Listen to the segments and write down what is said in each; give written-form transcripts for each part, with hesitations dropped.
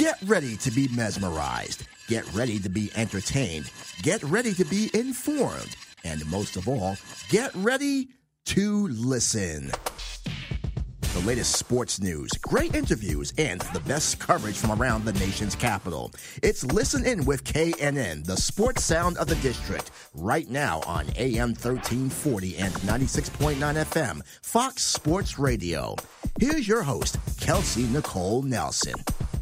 Get ready to be mesmerized. Get ready to be entertained. Get ready to be informed. And most of all, get ready to listen. The latest sports news, great interviews, and the best coverage from around the nation's capital. It's Listen In with KNN, the sports sound of the district, right now on AM 1340 and 96.9 FM, Fox Sports Radio. Here's your host, Kelsey Nicole Nelson.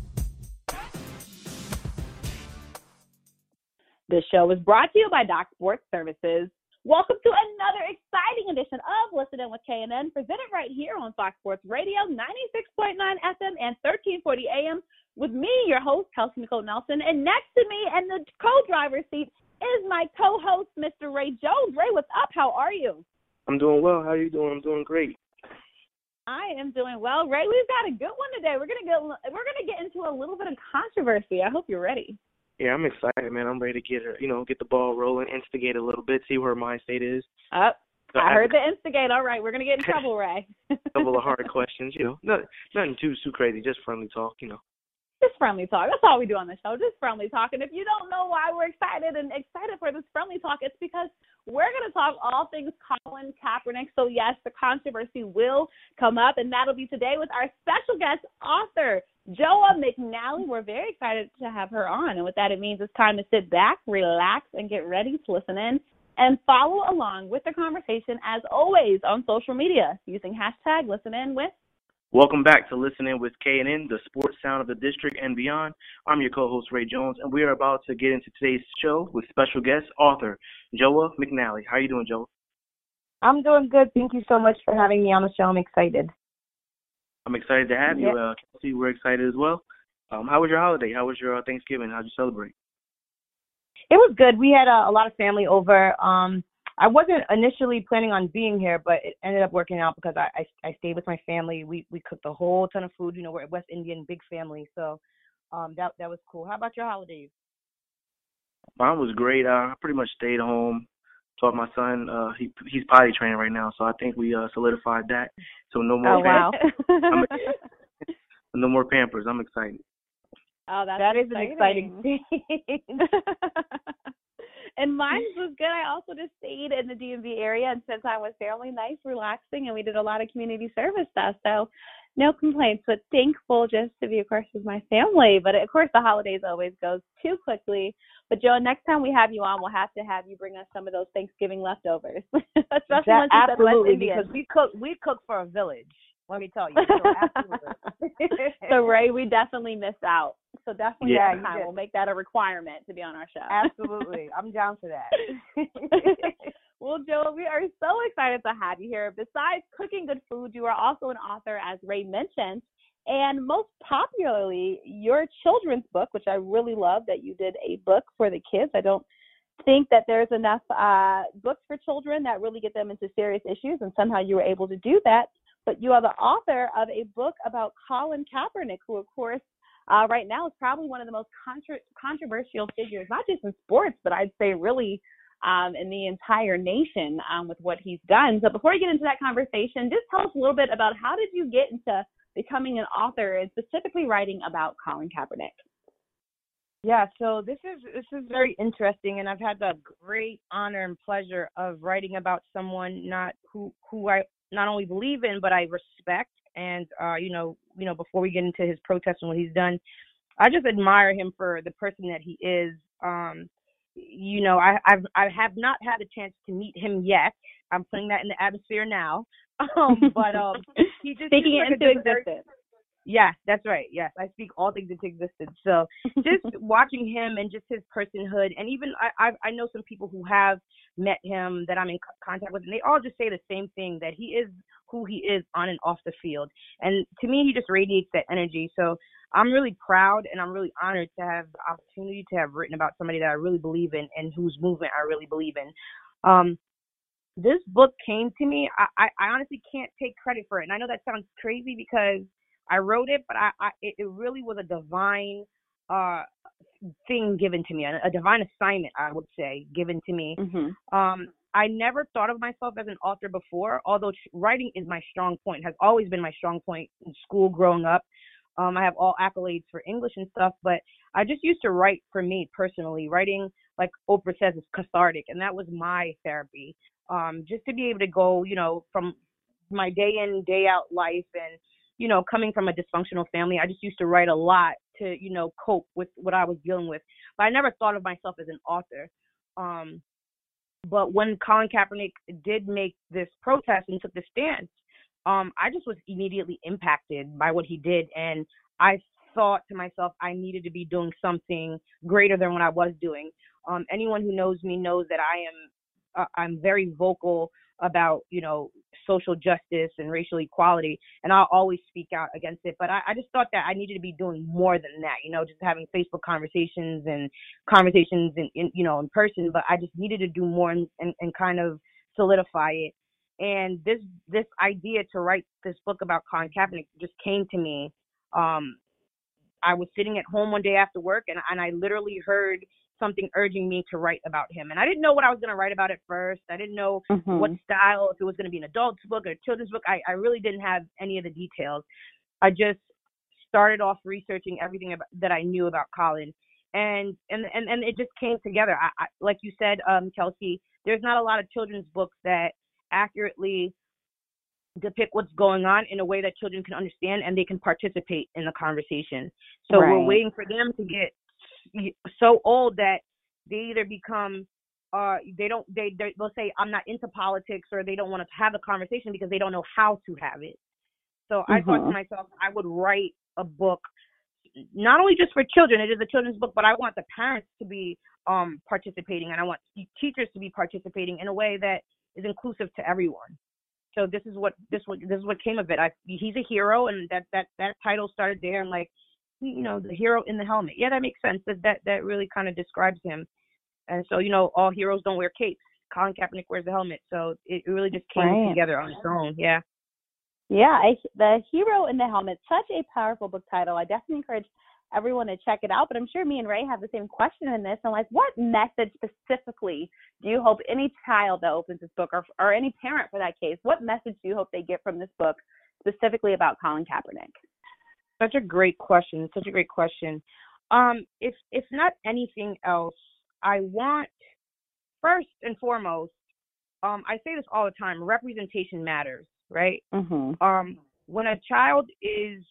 This show is brought to you by Doc Sports Services. Welcome to another exciting edition of Listen In with KNN, presented right here on Fox Sports Radio, 96.9 FM and 1340 AM, with me, your host, Kelsey Nicole Nelson. And next to me in the co-driver's seat is my co-host, Mr. Ray Jones. Ray, what's up? How are you? I'm doing well. How are you doing? I'm doing great. I am doing well. Ray, we've got a good one today. We're gonna get into a little bit of controversy. I hope you're ready. Yeah, I'm excited, man. I'm ready to get the ball rolling, instigate a little bit, see where my state is. I heard the instigate. All right, we're gonna get in trouble, Ray. A couple of hard questions, nothing too crazy, just friendly talk, Just friendly talk. That's all we do on the show, just friendly talk. And if you don't know why we're excited for this friendly talk, it's because we're going to talk all things Colin Kaepernick. So, yes, the controversy will come up, and that'll be today with our special guest author, Joa McNally. We're very excited to have her on. And with that, it means it's time to sit back, relax, and get ready to listen in and follow along with the conversation, as always, on social media using hashtag ListenInWith. Welcome back to Listen In with KNN, the sports sound of the district and beyond. I'm your co-host, Ray Jones, and we are about to get into today's show with special guest author, Joa McNally. How are you doing, Joa? I'm doing good. Thank you so much for having me on the show. I'm excited. I'm excited to have you. Kelsey, we're excited as well. How was your holiday? How was your Thanksgiving? How did you celebrate? It was good. We had a lot of family over. I wasn't initially planning on being here, but it ended up working out because I stayed with my family. We cooked a whole ton of food. We're a West Indian, big family, so that was cool. How about your holidays? Mine was great. I pretty much stayed home. Taught my son. He's potty training right now, so I think we solidified that. So no more. Oh wow! No more Pampers. I'm excited. Oh, that is an exciting thing. And mine was good. I also just stayed in the DMV area and spent time with family, nice, relaxing, and we did a lot of community service stuff. So no complaints, but thankful just to be, of course, with my family. But, of course, the holidays always goes too quickly. But, Joe, next time we have you on, we'll have to have you bring us some of those Thanksgiving leftovers. Absolutely, because we cook for a village. Let me tell you. So, absolutely. So, Ray, we definitely missed out. So definitely next time we'll make that a requirement to be on our show. Absolutely. I'm down for that. Well, Joe, we are so excited to have you here. Besides cooking good food, you are also an author, as Ray mentioned, and most popularly, your children's book, which I really love that you did a book for the kids. I don't think that there's enough books for children that really get them into serious issues, and somehow you were able to do that. But you are the author of a book about Colin Kaepernick, who, of course, right now is probably one of the most controversial figures, not just in sports, but I'd say really in the entire nation with what he's done. So before we get into that conversation, just tell us a little bit about how did you get into becoming an author and specifically writing about Colin Kaepernick? Yeah, so this is very interesting, and I've had the great honor and pleasure of writing about someone who I not only believe in, but I respect. And, before we get into his protest and what he's done, I just admire him for the person that he is. I have not had a chance to meet him yet. I'm putting that in the atmosphere now. But he just speaking it into existence. Yeah, that's right. Yes, I speak all things into existence. So just watching him and just his personhood, and even I know some people who have met him that I'm in contact with, and they all just say the same thing, that he is who he is on and off the field. And to me, he just radiates that energy. So I'm really proud and I'm really honored to have the opportunity to have written about somebody that I really believe in and whose movement I really believe in. This book came to me. I honestly can't take credit for it. And I know that sounds crazy because I wrote it, but it really was a divine thing given to me, a divine assignment, I would say, given to me. Mm-hmm. I never thought of myself as an author before, although writing is my strong point, has always been my strong point in school growing up. I have all accolades for English and stuff, but I just used to write for me personally. Writing, like Oprah says, is cathartic, and that was my therapy. Just to be able to go, from my day in, day out life, and coming from a dysfunctional family, I just used to write a lot to, cope with what I was dealing with. But I never thought of myself as an author. But when Colin Kaepernick did make this protest and took the stance, I just was immediately impacted by what he did. And I thought to myself, I needed to be doing something greater than what I was doing. Anyone who knows me knows that I'm very vocal about, social justice and racial equality, and I'll always speak out against it. But I just thought that I needed to be doing more than that, just having Facebook conversations and conversations in person. But I just needed to do more and kind of solidify it. And this idea to write this book about Colin Kaepernick just came to me. I was sitting at home one day after work, and I literally heard something urging me to write about him. And I didn't know what I was going to write about at first. I didn't know what style, if it was going to be an adult's book or a children's book. I really didn't have any of the details. I just started off researching everything that I knew about Colin. And it just came together. I like you said, Kelsey, there's not a lot of children's books that accurately depict what's going on in a way that children can understand and they can participate in the conversation. So we're waiting for them to get so old that they either become they'll say I'm not into politics, or they don't want to have the conversation because they don't know how to have it. So I thought to myself, I would write a book not only just for children, it is a children's book, but I want the parents to be participating, and I want teachers to be participating in a way that is inclusive to everyone. So this is what came of it. He's a hero, and that title started there, and like, the hero in the helmet. Yeah, that makes sense. That really kind of describes him. And so, all heroes don't wear capes. Colin Kaepernick wears the helmet. So it really just came together on its own. Yeah. Yeah, The Hero in the Helmet, such a powerful book title. I definitely encourage everyone to check it out. But I'm sure me and Ray have the same question in this. I'm like, what message specifically do you hope any child that opens this book, or any parent for that case, what message do you hope they get from this book specifically about Colin Kaepernick? Such a great question. If not anything else, I want, first and foremost, I say this all the time, representation matters, right? When a child is,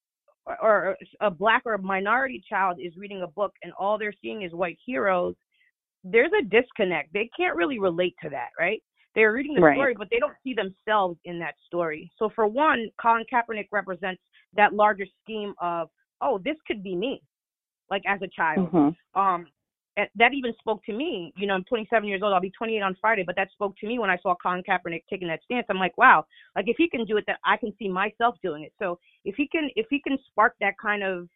or a Black or a minority child is reading a book and all they're seeing is white heroes, there's a disconnect. They can't really relate to that, right? They're reading the story, but they don't see themselves in that story. So for one, Colin Kaepernick represents that larger scheme of, oh, this could be me, like as a child. That even spoke to me. I'm 27 years old. I'll be 28 on Friday, but that spoke to me when I saw Colin Kaepernick taking that stance. I'm like, wow, like if he can do it, that I can see myself doing it. So if he can spark that kind of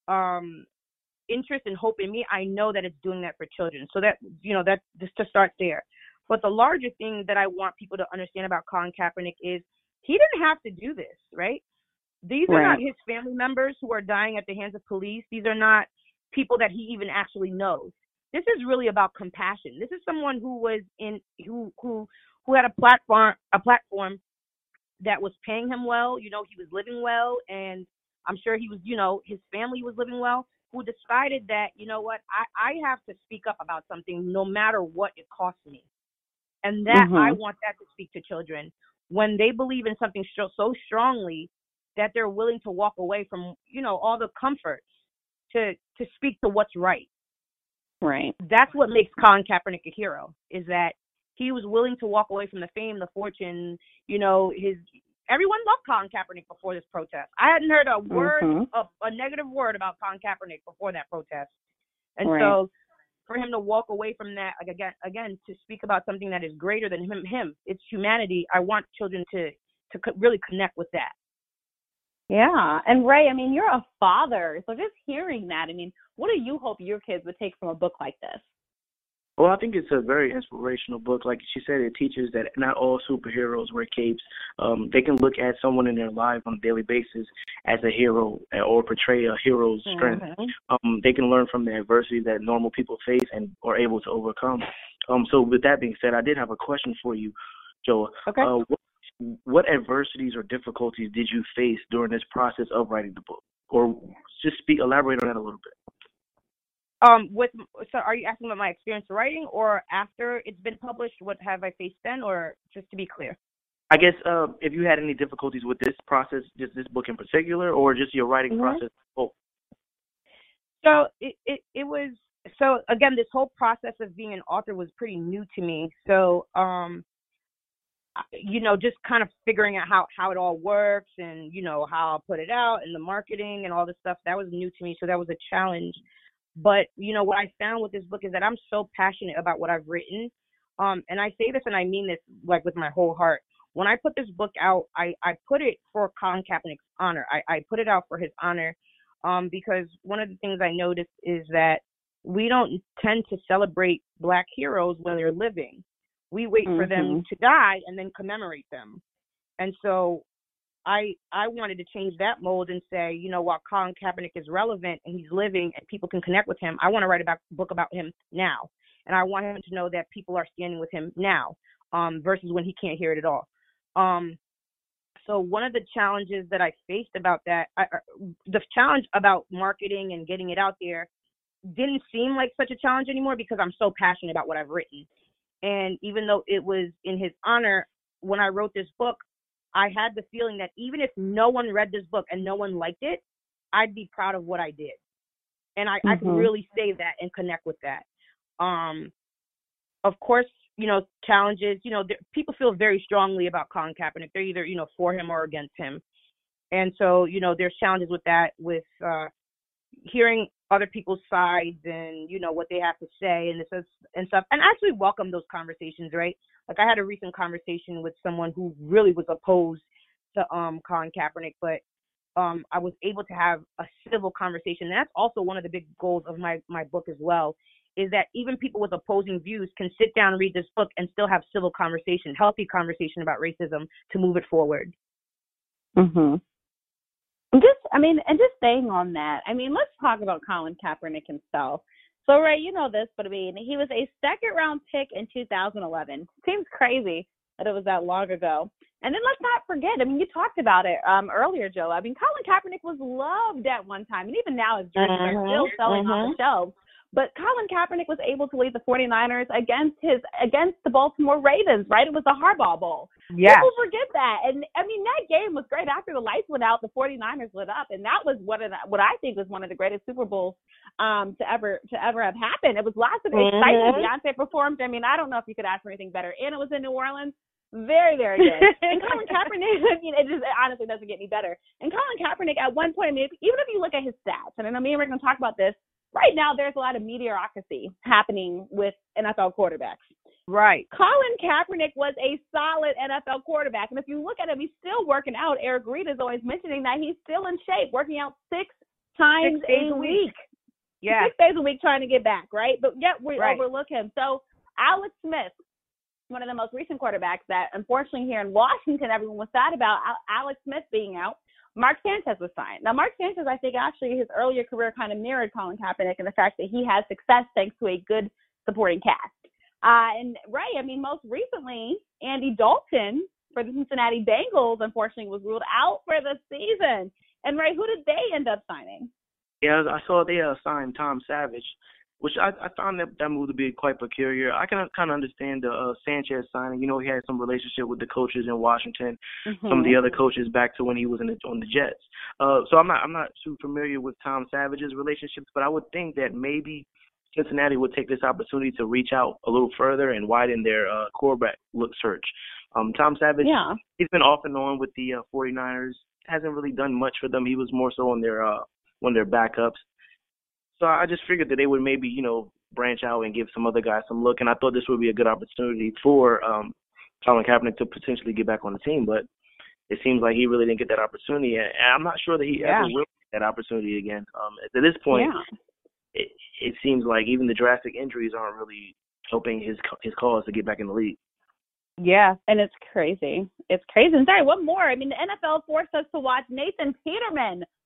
interest and hope in me, I know that it's doing that for children. So that, that just to start there. But the larger thing that I want people to understand about Colin Kaepernick is he didn't have to do this, right? These are not his family members who are dying at the hands of police. These are not people that he even actually knows. This is really about compassion. This is someone who was who had a platform that was paying him well. He was living well, and I'm sure he was, his family was living well, who decided that, I have to speak up about something no matter what it costs me. And that I want that to speak to children when they believe in something so strongly that they're willing to walk away from, all the comforts to speak to what's right. Right. That's what makes Colin Kaepernick a hero, is that he was willing to walk away from the fame, the fortune, everyone loved Colin Kaepernick before this protest. I hadn't heard a word, a negative word about Colin Kaepernick before that protest. And so for him to walk away from that, like again, to speak about something that is greater than him, it's humanity. I want children to really connect with that. Yeah. And Ray, you're a father, so just hearing that, what do you hope your kids would take from a book like this? Well, I think it's a very inspirational book. Like she said, it teaches that not all superheroes wear capes. They can look at someone in their life on a daily basis as a hero or portray a hero's strength. They can learn from the adversity that normal people face and are able to overcome. So with that being said, I did have a question for you, Joa. Okay. What adversities or difficulties did you face during this process of writing the book? or just elaborate on that a little bit. So are you asking about my experience writing, or after it's been published, what have I faced then, or just to be clear? I guess if you had any difficulties with this process, just this book in particular, or just your writing process. Oh. So it was, so again, this whole process of being an author was pretty new to me. So, just kind of figuring out how it all works and, how I'll put it out and the marketing and all this stuff, that was new to me. So that was a challenge. But, what I found with this book is that I'm so passionate about what I've written. And I say this and I mean this like with my whole heart. When I put this book out, I put it for Colin Kaepernick's honor. I put it out for his honor because one of the things I noticed is that we don't tend to celebrate Black heroes when they're living. We wait for them to die and then commemorate them. And so I wanted to change that mold and say, while Colin Kaepernick is relevant and he's living and people can connect with him, I want to write a book about him now. And I want him to know that people are standing with him now versus when he can't hear it at all. So one of the challenges that I faced about that, the challenge about marketing and getting it out there didn't seem like such a challenge anymore because I'm so passionate about what I've written. And even though it was in his honor, when I wrote this book, I had the feeling that even if no one read this book and no one liked it, I'd be proud of what I did. And I could really say that and connect with that. Of course, challenges, people feel very strongly about Colin Kaepernick. They're either, for him or against him. And so, there's challenges with that, with hearing other people's sides and, what they have to say and stuff. And I actually welcome those conversations, right? Like I had a recent conversation with someone who really was opposed to Colin Kaepernick, but I was able to have a civil conversation. And that's also one of the big goals of my book as well, is that even people with opposing views can sit down and read this book and still have civil conversation, healthy conversation about racism to move it forward. Just staying on that, let's talk about Colin Kaepernick himself. So, Ray, you know this, but he was a second-round pick in 2011. Seems crazy that it was that long ago. And then let's not forget, you talked about it earlier, Joe. Colin Kaepernick was loved at one time, and even now his jerseys are still selling on the shelves. But Colin Kaepernick was able to lead the 49ers against the Baltimore Ravens, right? It was the Harbaugh Bowl. Yeah. People forget that. And, that game was great. After the lights went out, the 49ers lit up. And that was what I think was one of the greatest Super Bowls to ever have happened. It was lots of excitement. Beyonce performed. I don't know if you could ask for anything better. And it was in New Orleans. Very, very good. And Colin Kaepernick, it honestly doesn't get any better. And Colin Kaepernick, at one point, even if you look at his stats, and I know me and we're going to talk about this, right now, there's a lot of mediocrity happening with NFL quarterbacks. Right. Colin Kaepernick was a solid NFL quarterback. And if you look at him, he's still working out. Eric Reed is always mentioning that he's still in shape, working out 6 times a week. Yeah. 6 days a week trying to get back, right? But yet we overlook him. So Alex Smith, one of the most recent quarterbacks that unfortunately here in Washington, everyone was sad about Alex Smith being out. Mark Sanchez was signed. Now, Mark Sanchez, I think actually his earlier career kind of mirrored Colin Kaepernick in the fact that he had success thanks to a good supporting cast. And Ray, most recently, Andy Dalton for the Cincinnati Bengals, unfortunately, was ruled out for the season. And Ray, who did they end up signing? Yeah, I saw they signed Tom Savage, which I found that move to be quite peculiar. I can kind of understand the Sanchez signing. He had some relationship with the coaches in Washington, some of the other coaches back to when he was on the Jets. So I'm not too familiar with Tom Savage's relationships, but I would think that maybe Cincinnati would take this opportunity to reach out a little further and widen their quarterback look search. Tom Savage, he's been off and on with the 49ers. Hasn't really done much for them. He was more so on their one of their backups. So I just figured that they would maybe, branch out and give some other guys some look. And I thought this would be a good opportunity for Colin Kaepernick to potentially get back on the team. But it seems like he really didn't get that opportunity. And I'm not sure that he ever will get that opportunity again. At this point, it seems like even the drastic injuries aren't really helping his cause to get back in the league. Yeah, and it's crazy. It's crazy. And sorry, one more. The NFL forced us to watch Nathan Peterman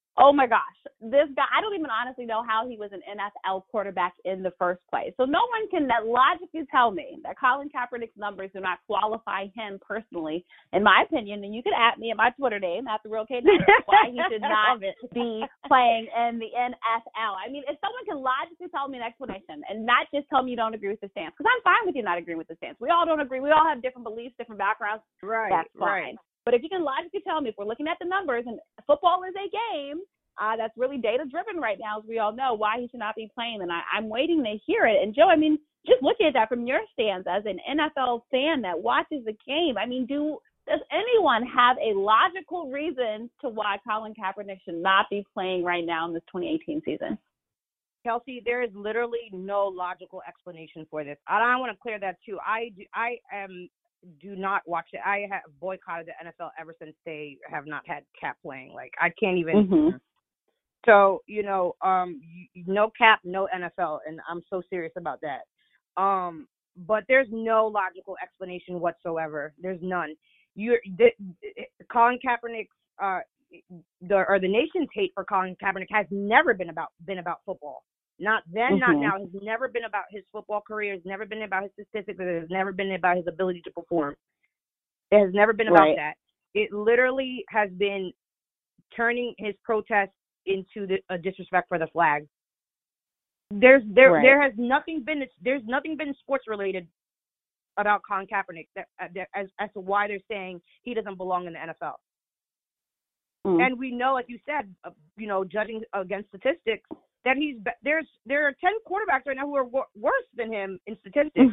Oh my gosh, this guy, I don't even honestly know how he was an NFL quarterback in the first place. So no one can logically tell me that Colin Kaepernick's numbers do not qualify him personally, in my opinion. And you can at me at my Twitter name, @TheRealKate, why he should not be playing in the NFL. I mean, if someone can logically tell me an explanation and not just tell me you don't agree with the stance, because I'm fine with you not agreeing with the stance. We all don't agree. We all have different beliefs, different backgrounds. Right. That's fine. Right. But if you can logically tell me, if we're looking at the numbers, and football is a game that's really data-driven right now, as we all know, why he should not be playing, and I'm waiting to hear it. And, Joe, I mean, just looking at that from your stance as an NFL fan that watches the game, I mean, does anyone have a logical reason to why Colin Kaepernick should not be playing right now in this 2018 season? Kelsey, there is literally no logical explanation for this. I want to clear that, too. I do not watch it. I have boycotted the NFL ever since they have not had Cap playing. Like, I can't even. Mm-hmm. So, no Cap, no NFL, and I'm so serious about that. But there's no logical explanation whatsoever. There's none. Colin Kaepernick's the nation's hate for Colin Kaepernick has never been about football. Not then, not now. It's never been about his football career. It's never been about his statistics. It has never been about his ability to perform. It has never been about that. It literally has been turning his protest into a disrespect for the flag. There has nothing been sports related about Colin Kaepernick as to why they're saying he doesn't belong in the NFL. And we know, like you said, judging against statistics, that there are 10 quarterbacks right now who are worse than him in statistics.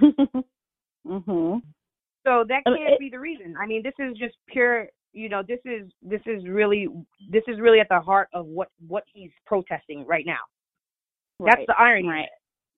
So that can't be the reason. I mean, this is just pure. This is really at the heart of what he's protesting right now. That's the irony. Right.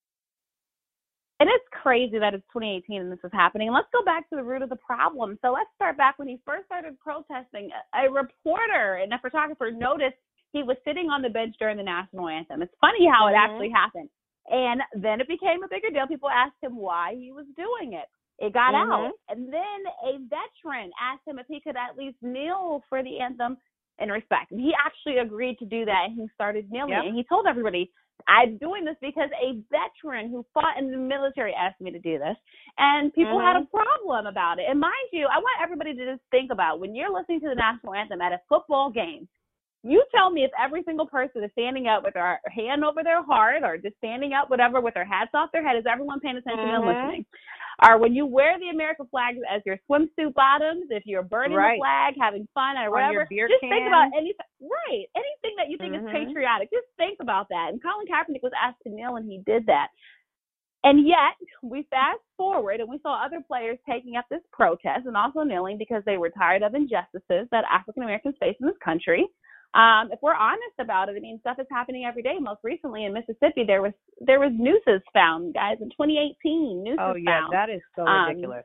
And it's crazy that it's 2018 and this is happening. Let's go back to the root of the problem. So let's start back when he first started protesting. A reporter and a photographer noticed he was sitting on the bench during the national anthem. It's funny how it actually happened. And then it became a bigger deal. People asked him why he was doing it. It got out. And then a veteran asked him if he could at least kneel for the anthem in respect. And he actually agreed to do that, and he started kneeling. And he told everybody, I'm doing this because a veteran who fought in the military asked me to do this. And people had a problem about it. And mind you, I want everybody to just think about when you're listening to the national anthem at a football game, you tell me if every single person is standing up with their hand over their heart or just standing up, whatever, with their hats off their head, is everyone paying attention and listening? Or when you wear the American flag as your swimsuit bottoms, if you're burning the flag, having fun, or whatever, just think about anything that you think is patriotic. Just think about that. And Colin Kaepernick was asked to kneel, and he did that. And yet, we fast forward, and we saw other players taking up this protest and also kneeling because they were tired of injustices that African Americans face in this country. If we're honest about it, I mean, stuff is happening every day. Most recently in Mississippi, there was nooses found, guys, in 2018. Nooses found. Oh yeah, that is so ridiculous.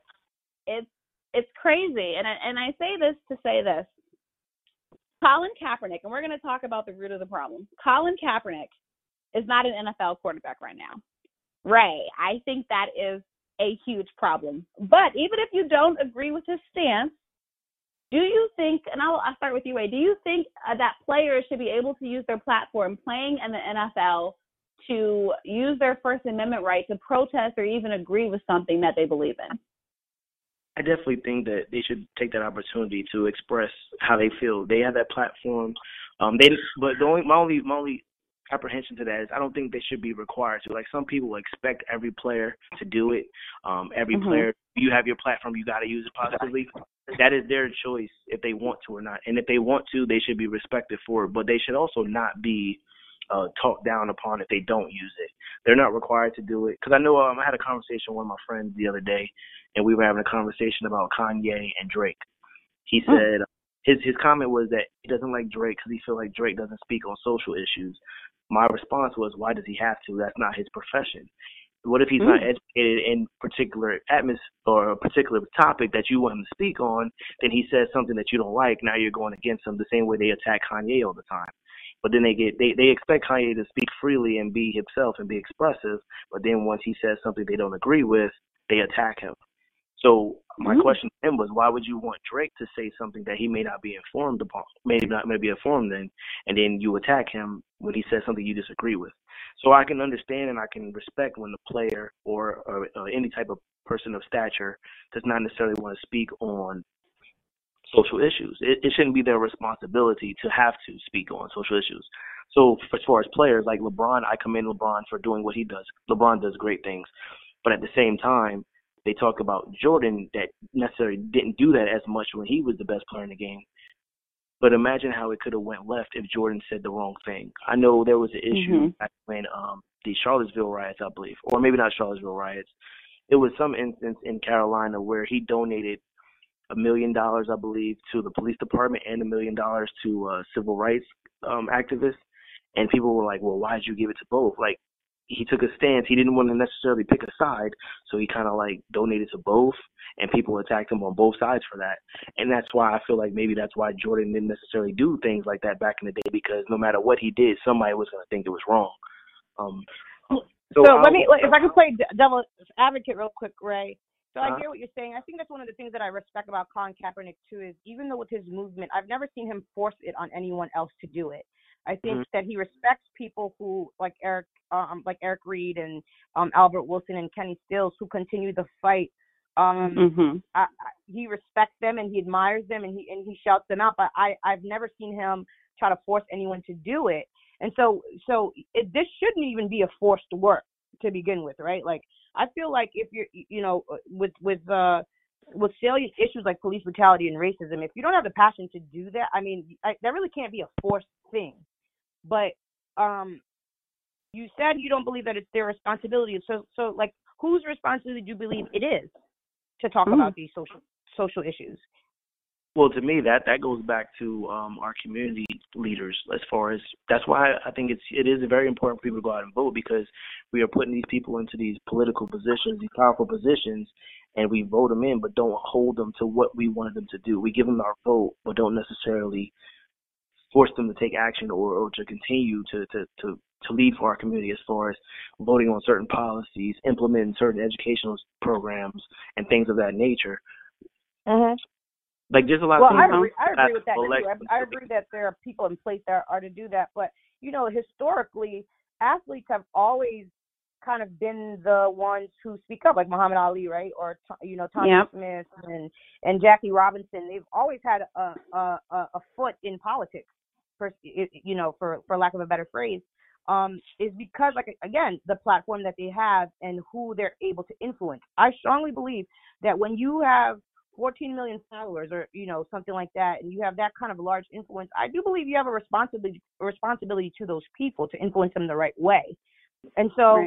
It's crazy, and I say this to say this. Colin Kaepernick, and we're going to talk about the root of the problem. Colin Kaepernick is not an NFL quarterback right now. Ray, I think that is a huge problem. But even if you don't agree with his stance, do you think, and I'll start with you, Ray, do you think that players should be able to use their platform playing in the NFL to use their First Amendment right to protest or even agree with something that they believe in? I definitely think that they should take that opportunity to express how they feel. They have that platform. But my only apprehension to that is I don't think they should be required to. Like, some people expect every player to do it. Every player, you have your platform, you got to use it positively. That is their choice if they want to or not. And if they want to, they should be respected for it. But they should also not be talked down upon if they don't use it. They're not required to do it. Because I know I had a conversation with one of my friends the other day, and we were having a conversation about Kanye and Drake. He said his comment was that he doesn't like Drake because he feels like Drake doesn't speak on social issues. My response was, why does he have to? That's not his profession. What if he's not educated in particular atmosphere or a particular topic that you want him to speak on? Then he says something that you don't like. Now you're going against him the same way they attack Kanye all the time. But then they expect Kanye to speak freely and be himself and be expressive. But then once he says something they don't agree with, they attack him. So my question to him was, why would you want Drake to say something that he may not be informed upon, may be informed in, and then you attack him when he says something you disagree with? So I can understand and I can respect when the player or any type of person of stature does not necessarily want to speak on social issues. It shouldn't be their responsibility to have to speak on social issues. So as far as players like LeBron, I commend LeBron for doing what he does. LeBron does great things. But at the same time, they talk about Jordan that necessarily didn't do that as much when he was the best player in the game. But imagine how it could have went left if Jordan said the wrong thing. I know there was an issue back when the Charlottesville riots, I believe, or maybe not Charlottesville riots. It was some instance in Carolina where he donated $1 million, I believe, to the police department and $1 million to civil rights activists. And people were like, well, why did you give it to both? Like, he took a stance. He didn't want to necessarily pick a side, so he kind of like donated to both, and people attacked him on both sides for that. And that's why I feel like maybe that's why Jordan didn't necessarily do things like that back in the day, because no matter what he did, somebody was going to think it was wrong. So let me, if I can play devil's advocate real quick, Ray. So I hear what you're saying. I think that's one of the things that I respect about Colin Kaepernick too, is even though with his movement, I've never seen him force it on anyone else to do it. I think that he respects people who, like Eric Reed and Albert Wilson and Kenny Stills, who continue the fight. He respects them and he admires them and he shouts them out. But I've never seen him try to force anyone to do it. And so this shouldn't even be a forced work to begin with, right? Like, I feel like if you're, with salient issues like police brutality and racism, if you don't have the passion to do that, I mean, that really can't be a forced thing. But you said you don't believe that it's their responsibility. So like, whose responsibility do you believe it is to talk about these social issues? Well, to me, that goes back to our community leaders. As far as, that's why I think it is very important for people to go out and vote, because we are putting these people into these political positions, these powerful positions, and we vote them in, but don't hold them to what we wanted them to do. We give them our vote, but don't necessarily force them to take action or to continue to lead for our community, as far as voting on certain policies, implementing certain educational programs, and things of that nature. Like, there's a lot of things. I agree with that too. I agree that there are people in place that are to do that. But, historically, athletes have always kind of been the ones who speak up, like Muhammad Ali, right? Or, Tommy Smith and Jackie Robinson. They've always had a foot in politics, for lack of a better phrase, is because, like, again, the platform that they have and who they're able to influence. I strongly believe that when you have 14 million followers or, something like that, and you have that kind of large influence, I do believe you have a responsibility to those people to influence them the right way. And so,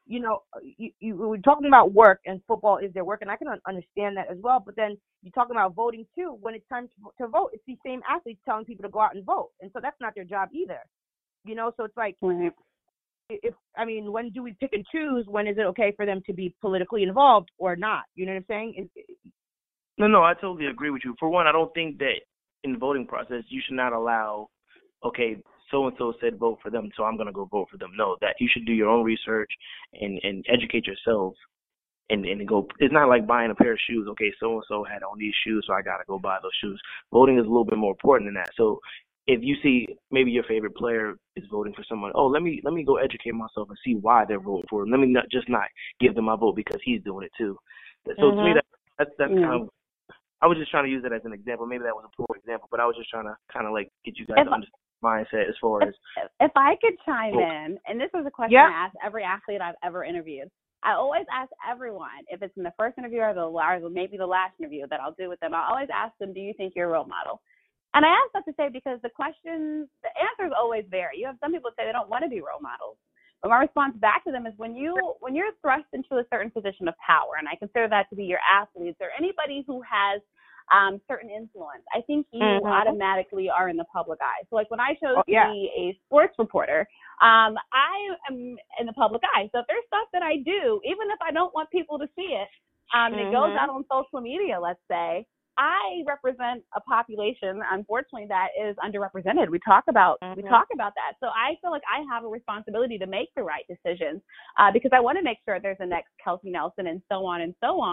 you were talking about work, and football is their work, and I can understand that as well. But then you're talking about voting too. When it's time to vote, it's these same athletes telling people to go out and vote, and so that's not their job either. So it's like, when do we pick and choose? When is it okay for them to be politically involved or not? You know what I'm saying? No, I totally agree with you. For one, I don't think that in the voting process you should not allow, okay, so-and-so said vote for them, so I'm going to go vote for them. No, that you should do your own research and educate yourself and go. It's not like buying a pair of shoes. Okay, so-and-so had on these shoes, so I got to go buy those shoes. Voting is a little bit more important than that. So if you see maybe your favorite player is voting for someone, let me go educate myself and see why they're voting for him. Let me not give them my vote because he's doing it too. So to me, that's kind of, I was just trying to use that as an example. Maybe that was a poor example, but I was just trying to kind of like get you guys to understand mindset as far as. If I could chime in, and this was a question I asked every athlete I've ever interviewed. I always ask everyone, if it's in the first interview or maybe the last interview that I'll do with them, I always ask them, do you think you're a role model? And I ask that to say because the answers always vary. You have some people say they don't want to be role models. But my response back to them is when you're thrust into a certain position of power, and I consider that to be your athletes or anybody who has certain influence, I think you automatically are in the public eye. So like when I chose to be a sports reporter, I am in the public eye. So if there's stuff that I do, even if I don't want people to see it, it goes out on social media, let's say, I represent a population, unfortunately, that is underrepresented. We talk about that. So I feel like I have a responsibility to make the right decisions because I want to make sure there's a next Kelsey Nelson and so on and so on.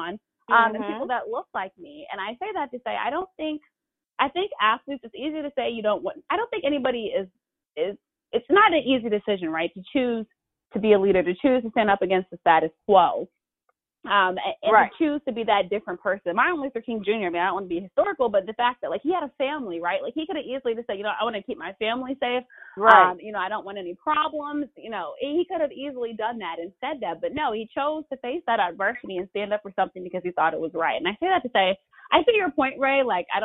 and people that look like me. And I say that to say I think athletes, it's easy to say you don't want, I don't think anybody is it's not an easy decision, right, to choose to be a leader, to choose to stand up against the status quo. And to choose to be that different person. Martin Luther King Jr., I mean, I don't want to be historical, but the fact that, like, he had a family, right? Like, he could have easily just said, you know, I want to keep my family safe. Right. You know, I don't want any problems. You know, he could have easily done that and said that. But no, he chose to face that adversity and stand up for something because he thought it was right. And I say that to say, I see your point, Ray. Like, I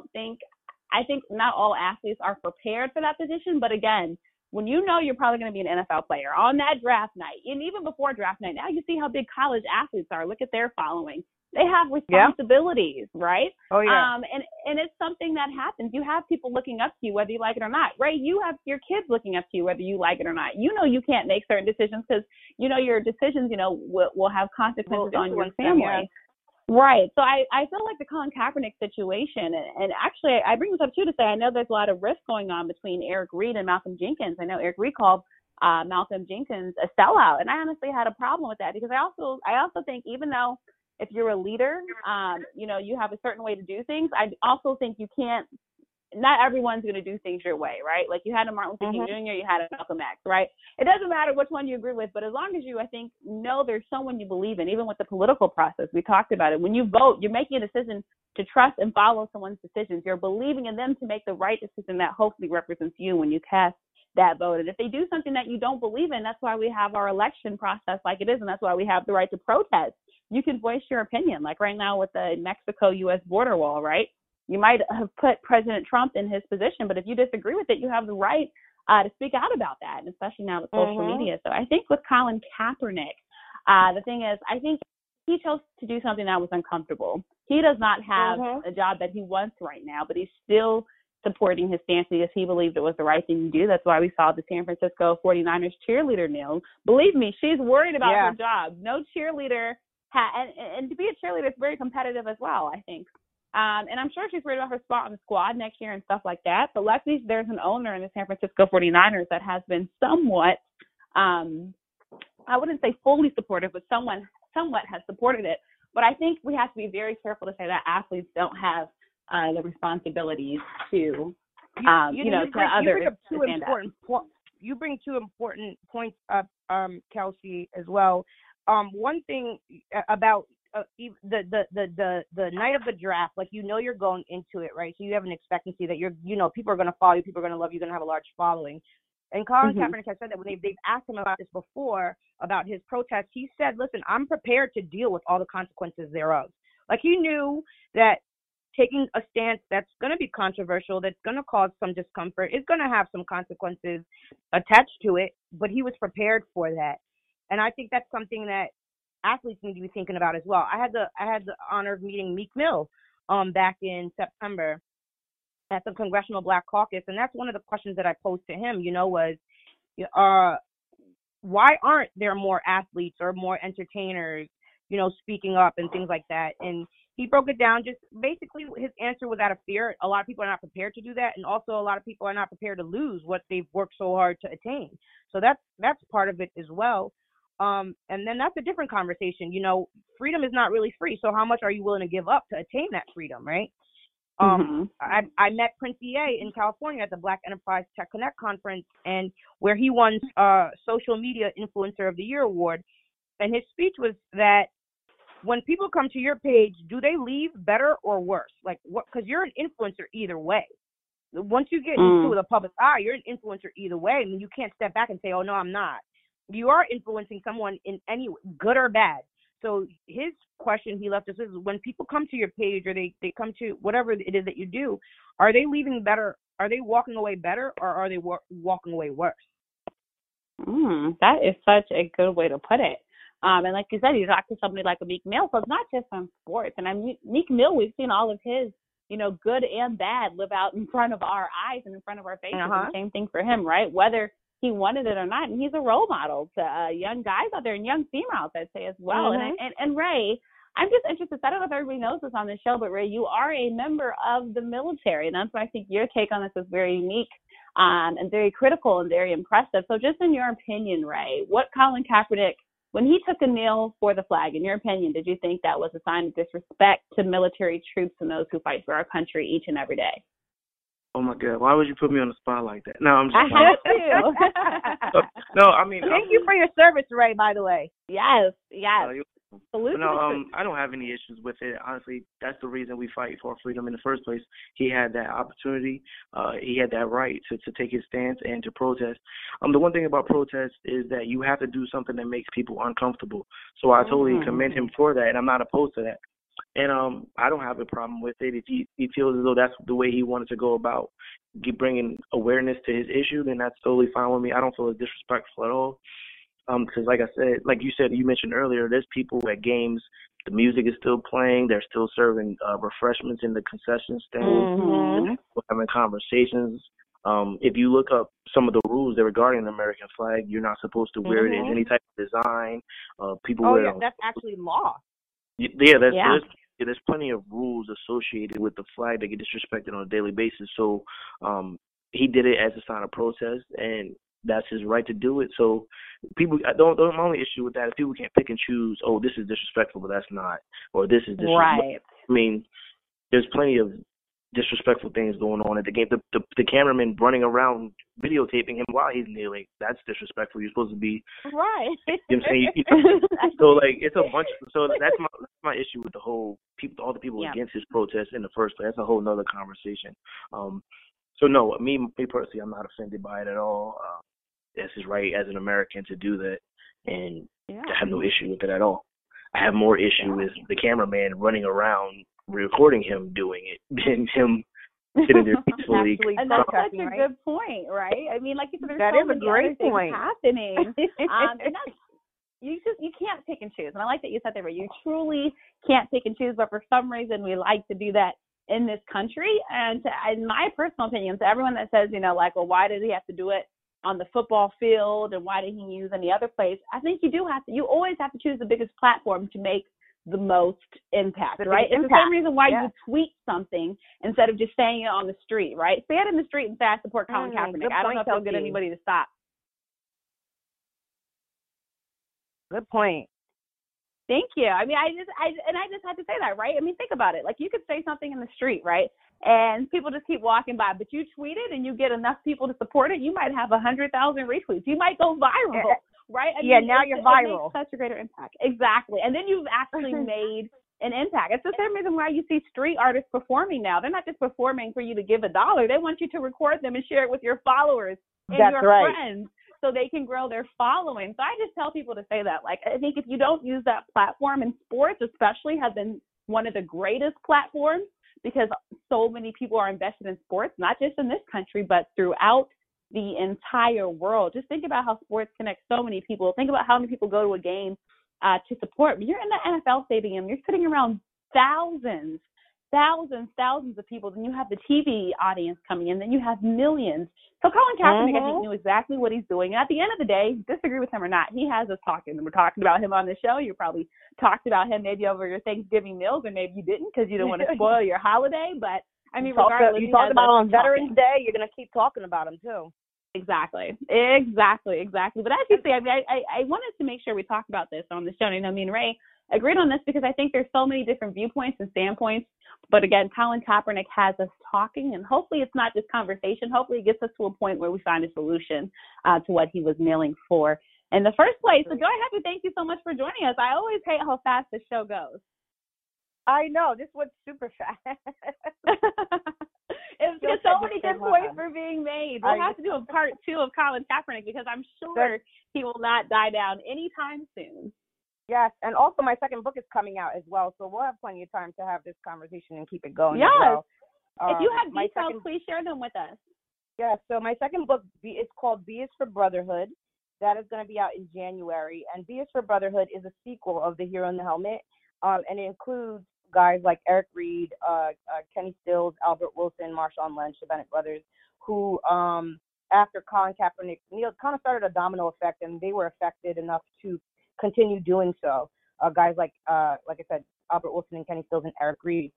think not all athletes are prepared for that position. But again, when you know you're probably going to be an NFL player on that draft night, and even before draft night, now you see how big college athletes are. Look at their following. They have responsibilities, right? Oh, yeah. And it's something that happens. You have people looking up to you, whether you like it or not. Ray, you have your kids looking up to you, whether you like it or not. You know you can't make certain decisions because, you know, your decisions, you know, will have consequences on your family. Right. So I feel like the Colin Kaepernick situation, and actually I bring this up too to say I know there's a lot of risk going on between Eric Reid and Malcolm Jenkins. I know Eric Reid called Malcolm Jenkins a sellout, and I honestly had a problem with that because I also think even though if you're a leader, you know, you have a certain way to do things, I also think you can't. Not everyone's going to do things your way, right? Like you had a Martin Luther King Jr., you had a Malcolm X, right? It doesn't matter which one you agree with, but as long as you, I think, know there's someone you believe in, even with the political process, we talked about it. When you vote, you're making a decision to trust and follow someone's decisions. You're believing in them to make the right decision that hopefully represents you when you cast that vote. And if they do something that you don't believe in, that's why we have our election process like it is, and that's why we have the right to protest. You can voice your opinion, like right now with the Mexico-U.S. border wall, right? You might have put President Trump in his position, but if you disagree with it, you have the right to speak out about that, and especially now with social media. So I think with Colin Kaepernick, the thing is, I think he chose to do something that was uncomfortable. He does not have a job that he wants right now, but he's still supporting his stance because he believed it was the right thing to do. That's why we saw the San Francisco 49ers cheerleader kneel. Believe me, she's worried about her job. No cheerleader, and to be a cheerleader is very competitive as well, I think. And I'm sure she's worried about her spot on the squad next year and stuff like that. But luckily, there's an owner in the San Francisco 49ers that has been somewhat, I wouldn't say fully supportive, but somewhat has supported it. But I think we have to be very careful to say that athletes don't have the responsibilities to, to others. You bring two important points up, Kelsey, as well. One thing about the night of the draft, like, you know, you're going into it, right? So you have an expectancy that people are going to follow you, people are going to love you, you're going to have a large following. And Colin Kaepernick has said that when they've asked him about this before, about his protest, he said, listen, I'm prepared to deal with all the consequences thereof. Like, he knew that taking a stance that's going to be controversial, that's going to cause some discomfort, is going to have some consequences attached to it, but he was prepared for that. And I think that's something that athletes need to be thinking about as well. I had the honor of meeting Meek Mill back in September at the Congressional Black Caucus, and that's one of the questions that I posed to him, was why aren't there more athletes or more entertainers, speaking up and things like that? And he broke it down. Just basically his answer was out of fear. A lot of people are not prepared to do that, and also a lot of people are not prepared to lose what they've worked so hard to attain. So that's part of it as well. And then that's a different conversation. Freedom is not really free. So how much are you willing to give up to attain that freedom, right? I met Prince EA in California at the Black Enterprise Tech Connect conference, and where he won Social Media Influencer of the Year award. And his speech was that when people come to your page, do they leave better or worse? Like, what? Because you're an influencer either way. Once you get into the public eye, you're an influencer either way. I mean, you can't step back and say, oh, no, I'm not. You are influencing someone in any good or bad. So his question he left us is, when people come to your page or they come to whatever it is that you do, are they leaving better? Are they walking away better, or are they walking away worse? That is such a good way to put it. And like you said, you talk to somebody like a Meek Mill, so it's not just on sports. And I mean, Meek Mill, we've seen all of his, good and bad live out in front of our eyes and in front of our faces. And the same thing for him, right? Whether he wanted it or not. And he's a role model to young guys out there and young females, I'd say, as well. And Ray, I'm just interested. I don't know if everybody knows this on this show, but Ray, you are a member of the military. And that's why I think your take on this is very unique and very critical and very impressive. So just in your opinion, Ray, what Colin Kaepernick When he took a kneel for the flag, in your opinion, did you think that was a sign of disrespect to military troops and those who fight for our country each and every day? Oh my God! Why would you put me on the spot like that? No, I'm just. I had to. No, I mean. Thank you for your service, Ray. By the way. Yes. No, I don't have any issues with it. Honestly, that's the reason we fight for freedom in the first place. He had that opportunity. He had that right to take his stance and to protest. The one thing about protest is that you have to do something that makes people uncomfortable. So I totally commend him for that, and I'm not opposed to that. And I don't have a problem with it. If he feels as though that's the way he wanted to go about bringing awareness to his issue, then that's totally fine with me. I don't feel it's disrespectful at all. Because like I said, like you mentioned earlier, there's people at games, the music is still playing, they're still serving refreshments in the concession stand, people having conversations. If you look up some of the rules that regarding the American flag, you're not supposed to wear it in any type of design. People wear it. That's actually law. Yeah, there's plenty of rules associated with the flag that get disrespected on a daily basis. So he did it as a sign of protest, and that's his right to do it. So people, my only issue with that is people can't pick and choose, oh, this is disrespectful, but that's not, or this is disrespectful. Right. I mean, there's plenty of disrespectful things going on at the game. The cameraman running around videotaping him while he's kneeling, that's disrespectful. You're supposed to be right. You know what I'm saying? So like it's a bunch. So that's my issue with all the people against his protest in the first place. That's a whole nother conversation. So no, me personally, I'm not offended by it at all. That's his right as an American to do that, and I have no issue with it at all. I have more issue with the cameraman running around recording him doing it than him sitting there peacefully. And that's such a good point, right? I mean, like you said, there's that so is many a great other point. things happening. And that's, you can't pick and choose. And I like that you said that, right? You truly can't pick and choose, but for some reason we like to do that in this country. And in my personal opinion, to everyone that says, like, well, why did he have to do it on the football field and why didn't he use any other place? I think you always have to choose the biggest platform to make the most impact, right? It's the same reason why you tweet something instead of just saying it on the street, right? Say it in the street and say, I support Colin Kaepernick. I don't know if it'll get anybody to stop. Good point. Thank you. I mean, I just had to say that, right? I mean, think about it. Like, you could say something in the street, right? And people just keep walking by, but you tweet it and you get enough people to support it, you might have 100,000 retweets. You might go viral, right? I mean, now you're viral. It makes such a greater impact. Exactly. And then you've actually made an impact. It's the same reason why you see street artists performing now. They're not just performing for you to give $1. They want you to record them and share it with your followers and your friends, so they can grow their following. So I just tell people to say that. Like, I think if you don't use that platform, and sports especially has been one of the greatest platforms because so many people are invested in sports, not just in this country, but throughout the entire world. Just think about how sports connect so many people. Think about how many people go to a game to support. When you're in the NFL stadium, you're sitting around thousands of people. Then you have the TV audience coming in. Then you have millions. So Colin Kaepernick, I think, knew exactly what he's doing. At the end of the day, disagree with him or not, he has us talking. And we're talking about him on the show. You probably talked about him maybe over your Thanksgiving meals, or maybe you didn't because you didn't want to spoil your holiday. But, I mean, regardless, you talked about him on Veterans Day, you're going to keep talking about him, too. Exactly. But as you say, I mean, I wanted to make sure we talk about this on the show. And I mean, Ray agreed on this because I think there's so many different viewpoints and standpoints. But again, Colin Kaepernick has us talking, and hopefully it's not just conversation. Hopefully it gets us to a point where we find a solution to what he was kneeling for in the first place. So, Joy, I have to thank you so much for joining us. I always hate how fast the show goes. I know. This went super fast. There's so many good points for being made. We'll have to do a part 2 of Colin Kaepernick because I'm sure he will not die down anytime soon. Yes, and also my second book is coming out as well, so we'll have plenty of time to have this conversation and keep it going as well. If you have details, please share them with us. Yeah, so my second book is called B is for Brotherhood. That is going to be out in January, and B is for Brotherhood is a sequel of The Hero in the Helmet, and it includes guys like Eric Reed, Kenny Stills, Albert Wilson, Marshawn Lynch, the Bennett brothers, who after Colin Kaepernick, kind of started a domino effect, and they were affected enough to continue doing so. Guys like I said, Albert Wilson and Kenny Stills and Eric Reed.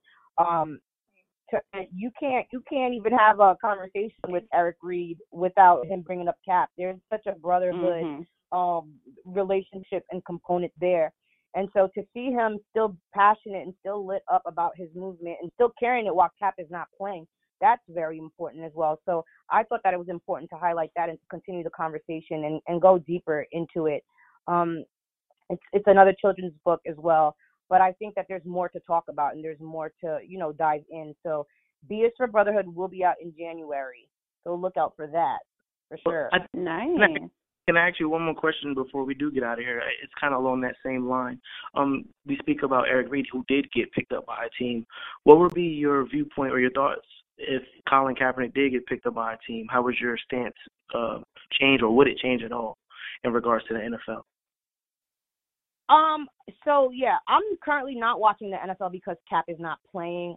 You can't even have a conversation with Eric Reed without him bringing up Cap. There's such a brotherhood relationship and component there. And so to see him still passionate and still lit up about his movement and still carrying it while Cap is not playing, that's very important as well. So I thought that it was important to highlight that and to continue the conversation and go deeper into it. It's another children's book as well, but I think that there's more to talk about and there's more to, dive in. So B is for Brotherhood will be out in January. So look out for that, for sure. Nice. Can I ask you one more question before we do get out of here? It's kind of along that same line. We speak about Eric Reid, who did get picked up by a team. What would be your viewpoint or your thoughts if Colin Kaepernick did get picked up by a team? How would your stance change, or would it change at all in regards to the NFL? So yeah, I'm currently not watching the NFL because Cap is not playing.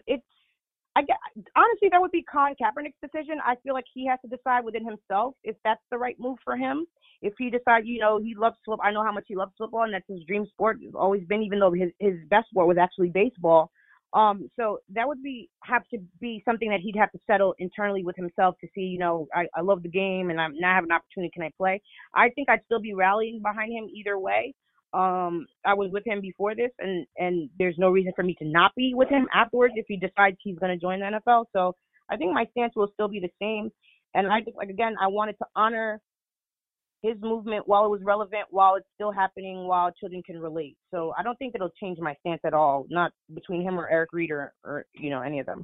Honestly, that would be Colin Kaepernick's decision. I feel like he has to decide within himself if that's the right move for him. If he decides, he loves football. I know how much he loves football, and that's his dream sport. It's always been, even though his best sport was actually baseball. So that would have to be something that he'd have to settle internally with himself to see, I love the game and I have an opportunity. Can I play? I think I'd still be rallying behind him either way. I was with him before this, and there's no reason for me to not be with him afterwards if he decides he's going to join the NFL. So I think my stance will still be the same. And I just, I wanted to honor his movement while it was relevant, while it's still happening, while children can relate. So I don't think it'll change my stance at all, not between him or Eric Reid or any of them.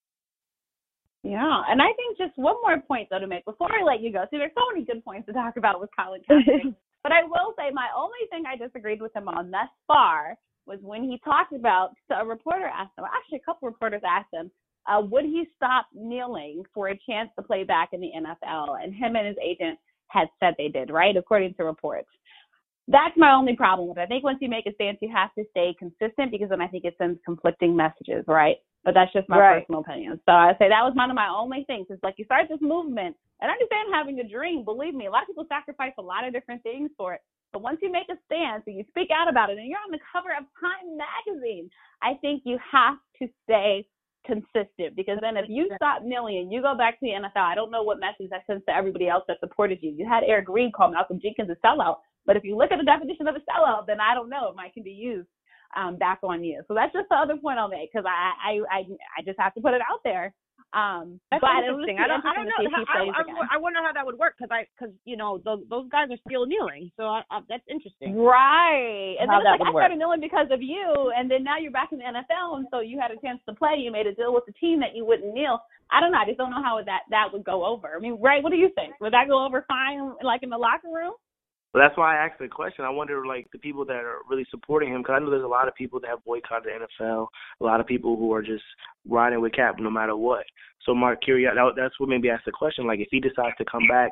Yeah, and I think just one more point, though, to make before I let you go. See, there's so many good points to talk about with Colin Kaepernick. But I will say my only thing I disagreed with him on thus far was when he talked about, so a reporter asked him, actually a couple reporters asked him, would he stop kneeling for a chance to play back in the NFL? And him and his agent had said they did, right, according to reports. That's my only problem with it. I think once you make a stance, you have to stay consistent, because then I think it sends conflicting messages, right? But that's just my personal opinion. So I say that was one of my only things. It's like you start this movement, and I understand having a dream. Believe me, a lot of people sacrifice a lot of different things for it. But once you make a stance and you speak out about it, and you're on the cover of Time magazine, I think you have to stay consistent, because then if you stop kneeling and you go back to the NFL, I don't know what message that sends to everybody else that supported you. You had Eric Reid call Malcolm Jenkins a sellout, but if you look at the definition of a sellout, then I don't know, it might can be used back on you. So that's just the other point I'll make, because I just have to put it out there. That's interesting. I don't know. I wonder how that would work, because those guys are still kneeling. So that's interesting. Right. And then it's like, I started kneeling because of you, and then now you're back in the NFL, and so you had a chance to play. You made a deal with the team that you wouldn't kneel. I don't know. I just don't know how that would go over. I mean, Ray, what do you think? Would that go over fine, like in the locker room? Well, that's why I asked the question. I wonder, the people that are really supporting him, because I know there's a lot of people that have boycotted the NFL, a lot of people who are just riding with Cap no matter what. So, Mark, that's what made me ask the question. If he decides to come back,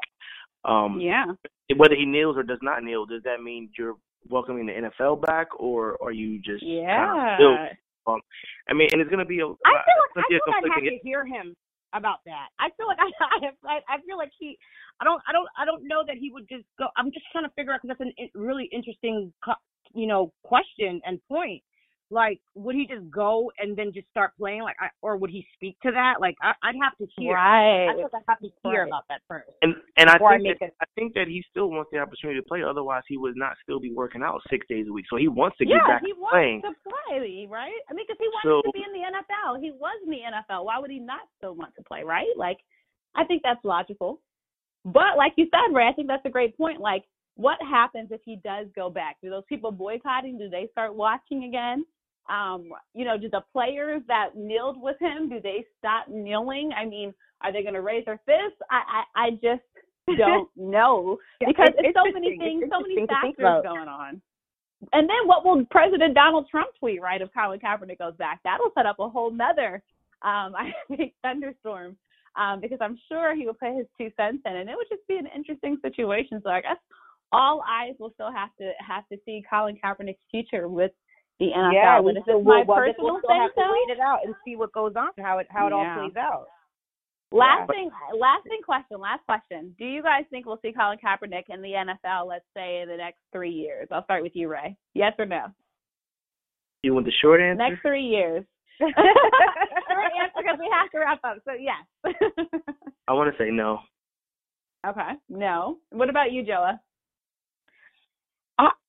whether he kneels or does not kneel, does that mean you're welcoming the NFL back, or are you just kind of and it's going to be I feel like I'd have to hear him about that. I feel like I feel like I don't know that he would just go. I'm just trying to figure out, because that's a really interesting question and point. Would he just go and then just start playing, or would he speak to that? I'd have to hear. Right. I feel like I'd have to hear about that first. And I think that he still wants the opportunity to play. Otherwise, he would not still be working out 6 days a week. So he wants to get back to playing. Yeah, he wants to play, right? I mean, because he wanted to be in the NFL. He was in the NFL. Why would he not still want to play, right? I think that's logical. But like you said, Ray, I think that's a great point. What happens if he does go back? Do those people boycotting, do they start watching again? Do the players that kneeled with him, do they stop kneeling? I mean, are they going to raise their fists? I just don't know, because it's so many things, so many factors going on. And then what will President Donald Trump tweet, right, if Colin Kaepernick goes back? That'll set up a whole nother, I think, thunderstorm, because I'm sure he will put his 2 cents in, and it would just be an interesting situation. So I guess all eyes will still have to see Colin Kaepernick's future with the NFL. Yeah, but it's just my personal thing, have to wait it out and see what goes on, how it all plays out. Last question. Do you guys think we'll see Colin Kaepernick in the NFL, let's say, in the next 3 years? I'll start with you, Ray. Yes or no? You want the short answer? Next 3 years. Short answer, because we have to wrap up. So, yes. I want to say no. Okay. No. What about you, Joa?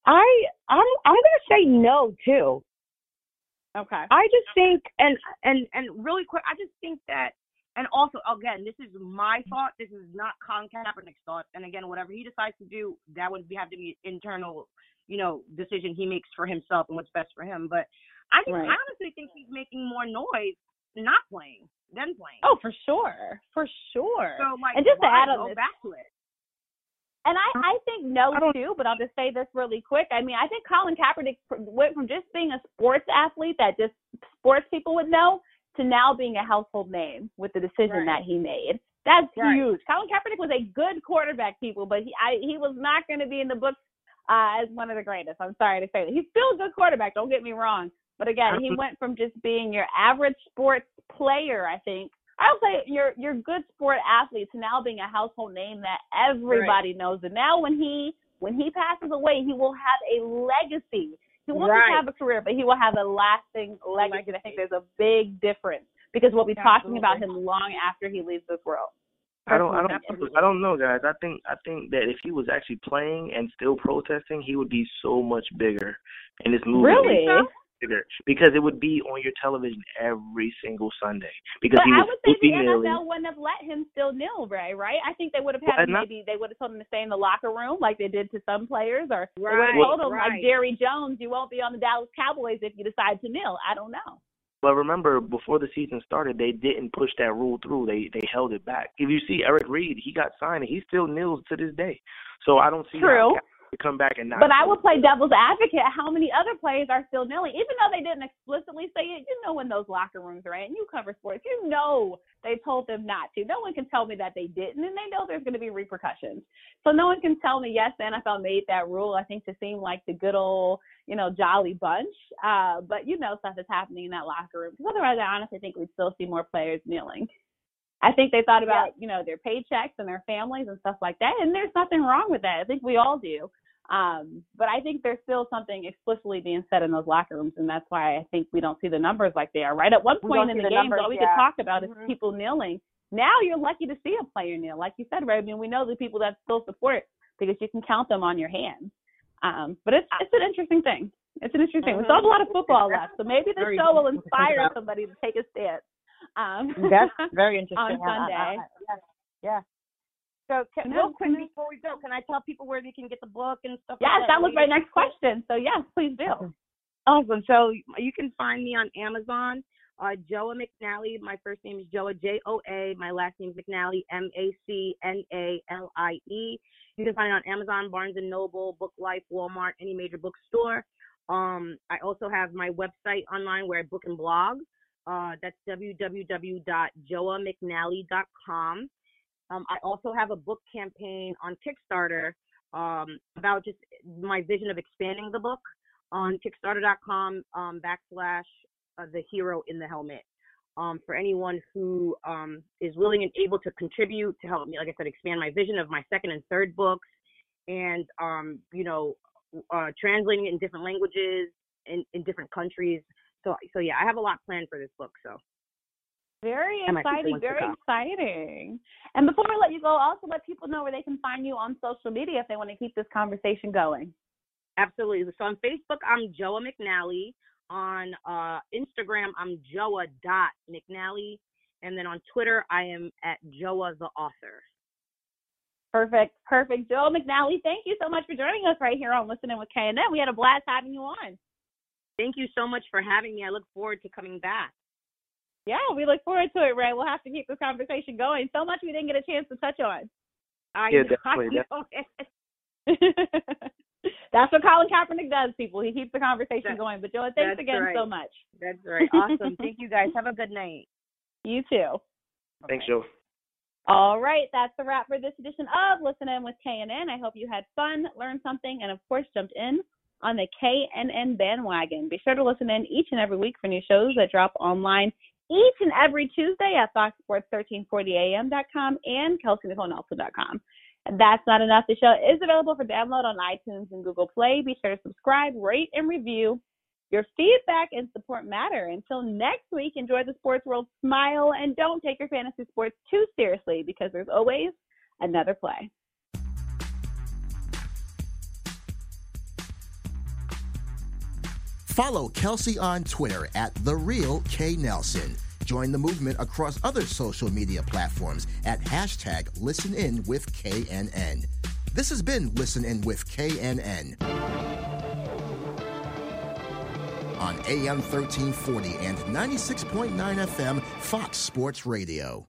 I'm gonna say no too. Okay. I just think, and really quick, I just think that, and also, again, this is my thought. This is not Colin Kaepernick's thought. And again, whatever he decides to do, that would have to be an internal, decision he makes for himself and what's best for him. But I honestly think he's making more noise not playing than playing. Oh, for sure. For sure. So, and just to add on go this, back to it. And I think no, too, but I'll just say this really quick. I mean, I think Colin Kaepernick went from just being a sports athlete that just sports people would know to now being a household name with the decision that he made. That's huge. Colin Kaepernick was a good quarterback, people, but he was not going to be in the books as one of the greatest. I'm sorry to say that. He's still a good quarterback, don't get me wrong. But, again, he went from just being your average sports player, I think. I'll say your good sport athlete to now being a household name that everybody knows. And now when he passes away, he will have a legacy. He won't just have a career, but he will have a lasting legacy. And I think there's a big difference because we'll be talking about him long after he leaves this world. I don't know, guys. I think that if he was actually playing and still protesting, he would be so much bigger in this movie. Really? Because it would be on your television every single Sunday. Because but he I would would say the kneeling. NFL wouldn't have let him still kneel, Ray, right? I think they would have had they would have told him to stay in the locker room like they did to some players, or they would have told him like Jerry Jones, you won't be on the Dallas Cowboys if you decide to kneel. I don't know. But remember, before the season started, they didn't push that rule through. They held it back. If you see Eric Reed, he got signed and he still kneels to this day. So I don't see how to come back and not. But I will play devil's advocate. How many other players are still kneeling, even though they didn't explicitly say it? You know, in those locker rooms, right? And you cover sports, you know they told them not to. No one can tell me that they didn't, and they know there's going to be repercussions. So no one can tell me, yes, the NFL made that rule, I think, to seem like the good old, jolly bunch. But stuff is happening in that locker room. Because otherwise, I honestly think we'd still see more players kneeling. I think they thought about, their paychecks and their families and stuff like that, and there's nothing wrong with that. I think we all do. But I think there's still something explicitly being said in those locker rooms, and that's why I think we don't see the numbers like they are. Right at one point in the game, all we could talk about is people kneeling. Now you're lucky to see a player kneel. Like you said, Ray, I mean, we know the people that still support because you can count them on your hands. But it's an interesting thing. It's an interesting thing. We still have a lot of football left, so maybe this show will inspire somebody to take a stance. That's very interesting. On Sunday. Yeah. So real quick before we go, can I tell people where they can get the book and stuff? Yes, that was my next question. So yes, please do. Awesome. So you can find me on Amazon. Joa McNally. My first name is Joa, Joa. My last name is McNally, MacNalie. You can find it on Amazon, Barnes & Noble, Book Life, Walmart, any major bookstore. I also have my website online where I book and blog. That's www.joamcnally.com. I also have a book campaign on Kickstarter about just my vision of expanding the book on Kickstarter.com / The Hero in the Helmet. For anyone who is willing and able to contribute to help me, like I said, expand my vision of my second and third books, and translating it in different languages in different countries. So yeah, I have a lot planned for this book. So very exciting, And before we let you go, also let people know where they can find you on social media if they want to keep this conversation going. Absolutely. So on Facebook, I'm Joa McNally. On Instagram, I'm joa.mcnally. And then on Twitter, I am at Joa the Author. Perfect. Joa McNally, thank you so much for joining us right here on Listening with K&N. We had a blast having you on. Thank you so much for having me. I look forward to coming back. Yeah, we look forward to it, Ray. We'll have to keep this conversation going. So much we didn't get a chance to touch on. Definitely. That's what Colin Kaepernick does, people. He keeps the conversation going. But, Joa, thanks again so much. That's right. Awesome. Thank you, guys. Have a good night. You too. Thanks, Joe. All right. That's the wrap for this edition of Listening with K&N. I hope you had fun, learned something, and, of course, jumped in on the K&N bandwagon. Be sure to listen in each and every week for new shows that drop online each and every Tuesday at FoxSports1340am.com and KelseyNicoleNelson.com. And that's not enough. The show is available for download on iTunes and Google Play. Be sure to subscribe, rate, and review. Your feedback and support matter. Until next week, enjoy the sports world, smile, and don't take your fantasy sports too seriously because there's always another play. Follow Kelsey on Twitter at @TheRealKNelson. Join the movement across other social media platforms at #ListenInWithKNN. This has been Listen In with KNN on AM 1340 and 96.9 FM Fox Sports Radio.